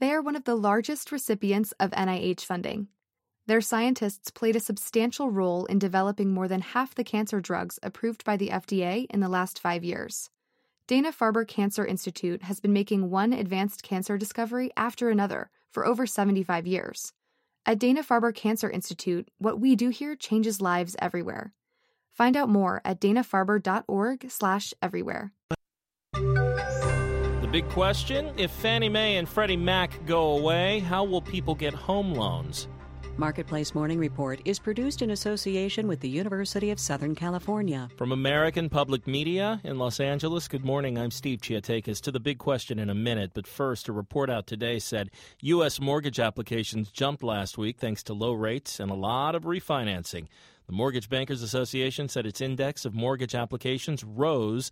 They are one of the largest recipients of NIH funding. Their scientists played a substantial role in developing more than half the cancer drugs approved by the FDA in the last 5 years. Dana-Farber Cancer Institute has been making one advanced cancer discovery after another for over 75 years. At Dana-Farber Cancer Institute, what we do here changes lives everywhere. Find out more at danafarber.org/everywhere. The big question, if Fannie Mae and Freddie Mac go away, how will people get home loans? Marketplace Morning Report is produced in association with the University of Southern California. From American Public Media in Los Angeles, good morning. I'm Steve Chiatakis. To the big question in a minute, but first, a report out today said U.S. mortgage applications jumped last week thanks to low rates and a lot of refinancing. The Mortgage Bankers Association said its index of mortgage applications rose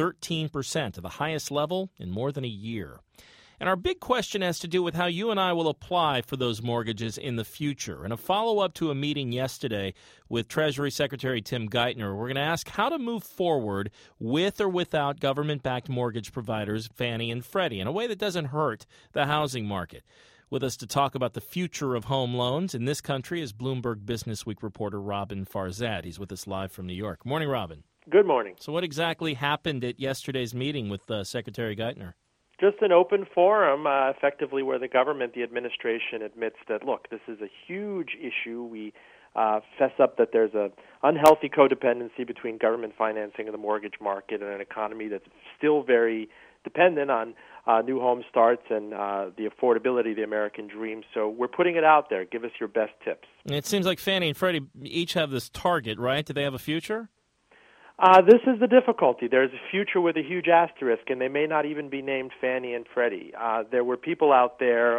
13% to the highest level in more than a year. And our big question has to do with how you and I will apply for those mortgages in the future. In a follow-up to a meeting yesterday with Treasury Secretary Tim Geithner, we're going to ask how to move forward with or without government-backed mortgage providers, Fannie and Freddie, in a way that doesn't hurt the housing market. With us to talk about the future of home loans in this country is Bloomberg Businessweek reporter Robin Farzad. He's with us live from New York. Morning, Robin. Good morning. So what exactly happened at yesterday's meeting with Secretary Geithner? Just an open forum, effectively, where the government, the administration, admits that, look, this is a huge issue. We fess up that there's an unhealthy codependency between government financing and the mortgage market and an economy that's still very dependent on new home starts and the affordability of the American dream. So we're putting it out there. Give us your best tips. It seems like Fannie and Freddie each have this target, right? Do they have a future? This is the difficulty. There's a future with a huge asterisk, and they may not even be named Fannie and Freddie. There were people out there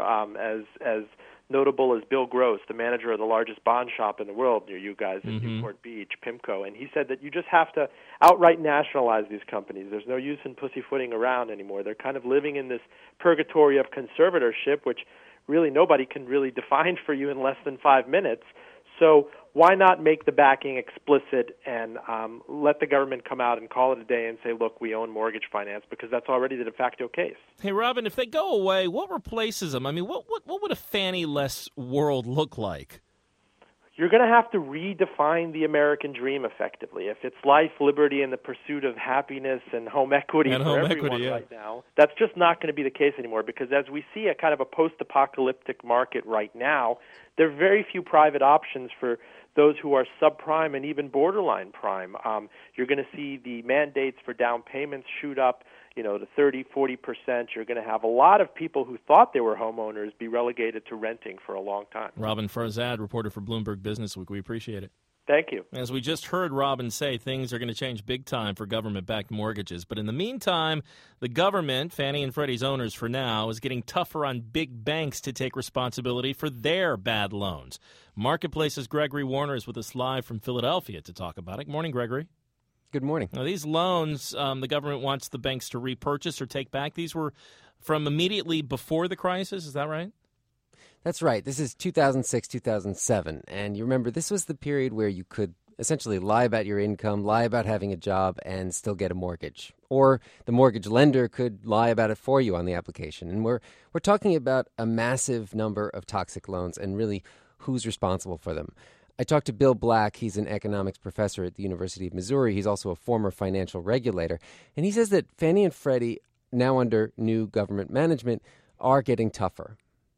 as notable as Bill Gross, the manager of the largest bond shop in the world near you guys in Newport Beach, PIMCO, and he said that you just have to outright nationalize these companies. There's no use in pussyfooting around anymore. They're kind of living in this purgatory of conservatorship, which really nobody can really define for you in less than 5 minutes. So why not make the backing explicit and let the government come out and call it a day and say, look, we own mortgage finance, because that's already the de facto case. Hey, Robin, if they go away, what replaces them? I mean, what would a Fannie-less world look like? You're going to have to redefine the American dream effectively. If it's life, liberty, and the pursuit of happiness and home equity for everyone right now, that's just not going to be the case anymore, because as we see a kind of a post-apocalyptic market right now, there are very few private options for those who are subprime and even borderline prime. You're going to see the mandates for down payments shoot up, to 30, 40%. You're going to have a lot of people who thought they were homeowners be relegated to renting for a long time. Robin Farzad, reporter for Bloomberg Businessweek. We appreciate it. Thank you. As we just heard Robin say, things are going to change big time for government-backed mortgages. But in the meantime, the government, Fannie and Freddie's owners for now, is getting tougher on big banks to take responsibility for their bad loans. Marketplace's Gregory Warner is with us live from Philadelphia to talk about it. Good morning, Gregory. Good morning. Now, these loans the government wants the banks to repurchase or take back. These were from immediately before the crisis. Is that right? That's right. This is 2006, 2007. And you remember, this was the period where you could essentially lie about your income, lie about having a job, and still get a mortgage. Or the mortgage lender could lie about it for you on the application. And we're talking about a massive number of toxic loans and really who's responsible for them. I talked to Bill Black. He's an economics professor at the University of Missouri. He's also a former financial regulator. And he says that Fannie and Freddie, now under new government management, are getting tougher.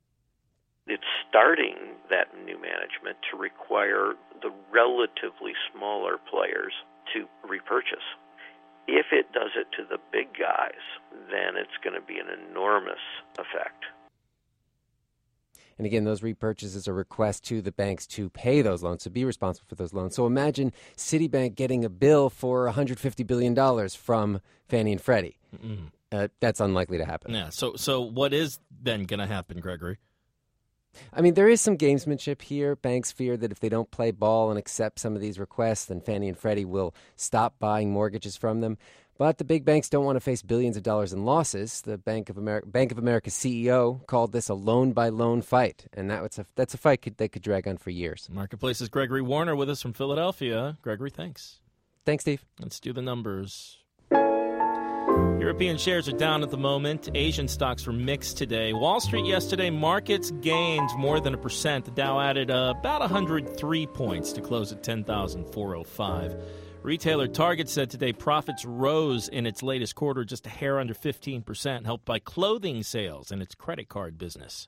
It's starting, that new management, to require the relatively smaller players to repurchase. If it does it to the big guys, then it's going to be an enormous effect. And again, those repurchases are requests to the banks to pay those loans, to be responsible for those loans. So imagine Citibank getting a bill for $150 billion from Fannie and Freddie. That's unlikely to happen. Yeah. So what is then going to happen, Gregory? I mean, there is some gamesmanship here. Banks fear that if they don't play ball and accept some of these requests, then Fannie and Freddie will stop buying mortgages from them. But the big banks don't want to face billions of dollars in losses. The Bank of America's CEO called this a loan-by-loan fight, and that's a fight that could drag on for years. Marketplace's Gregory Warner with us from Philadelphia. Gregory, thanks. Thanks, Steve. Let's do the numbers. European shares are down at the moment. Asian stocks were mixed today. Wall Street yesterday, markets gained more than 1%. The Dow added about 103 points to close at 10,405. Retailer Target said today profits rose in its latest quarter just a hair under 15%, helped by clothing sales and its credit card business.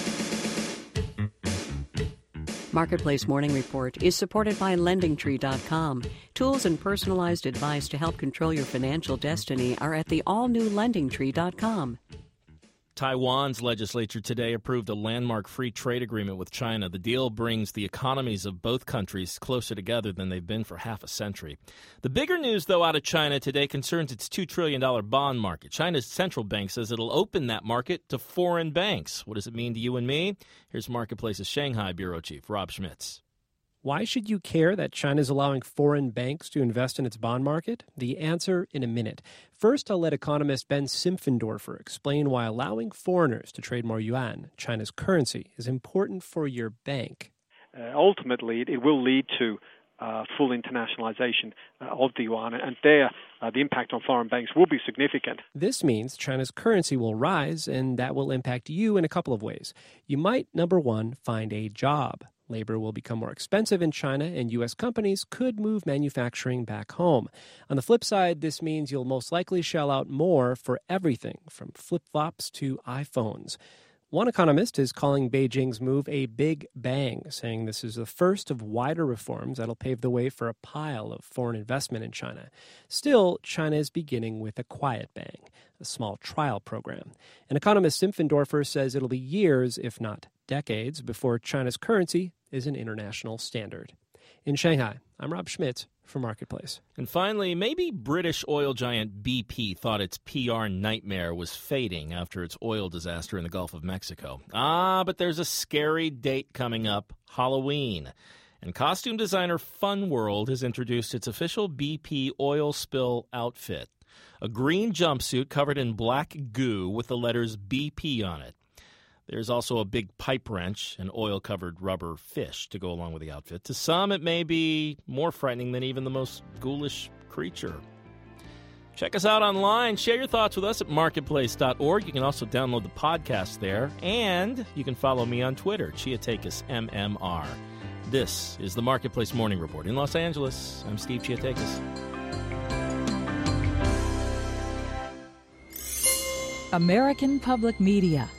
Marketplace Morning Report is supported by LendingTree.com. Tools and personalized advice to help control your financial destiny are at the all-new LendingTree.com. Taiwan's legislature today approved a landmark free trade agreement with China. The deal brings the economies of both countries closer together than they've been for half a century. The bigger news, though, out of China today concerns its $2 trillion bond market. China's central bank says it'll open that market to foreign banks. What does it mean to you and me? Here's Marketplace's Shanghai bureau chief, Rob Schmitz. Why should you care that China's allowing foreign banks to invest in its bond market? The answer in a minute. First, I'll let economist Ben Simpfendorfer explain why allowing foreigners to trade more yuan, China's currency, is important for your bank. Ultimately, it will lead to full internationalization of the yuan, and there the impact on foreign banks will be significant. This means China's currency will rise, and that will impact you in a couple of ways. You might, number one, find a job. Labor will become more expensive in China, and U.S. companies could move manufacturing back home. On the flip side, this means you'll most likely shell out more for everything, from flip-flops to iPhones. One economist is calling Beijing's move a big bang, saying this is the first of wider reforms that'll pave the way for a pile of foreign investment in China. Still, China is beginning with a quiet bang, a small trial program. And economist Simpfendorfer says it'll be years, if not decades, before China's currency is an international standard. In Shanghai, I'm Rob Schmitz for Marketplace. And finally, maybe British oil giant BP thought its PR nightmare was fading after its oil disaster in the Gulf of Mexico. But there's a scary date coming up, Halloween. And costume designer Fun World has introduced its official BP oil spill outfit, a green jumpsuit covered in black goo with the letters BP on it. There's also a big pipe wrench and oil-covered rubber fish to go along with the outfit. To some, it may be more frightening than even the most ghoulish creature. Check us out online. Share your thoughts with us at marketplace.org. You can also download the podcast there. And you can follow me on Twitter, Chiatakis MMR. This is the Marketplace Morning Report in Los Angeles. I'm Steve Chiatakis. American Public Media.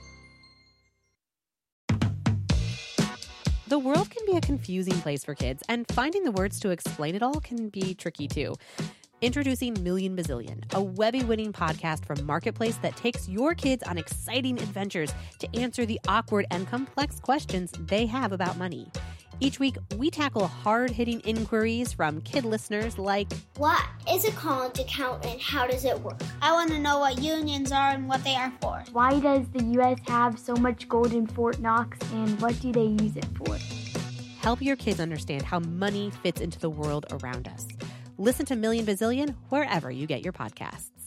The world can be a confusing place for kids, and finding the words to explain it all can be tricky too. Introducing Million Bazillion, a Webby-winning podcast from Marketplace that takes your kids on exciting adventures to answer the awkward and complex questions they have about money. Each week, we tackle hard-hitting inquiries from kid listeners like, what is a college account and how does it work? I want to know what unions are and what they are for. Why does the U.S. have so much gold in Fort Knox and what do they use it for? Help your kids understand how money fits into the world around us. Listen to Million Bazillion wherever you get your podcasts.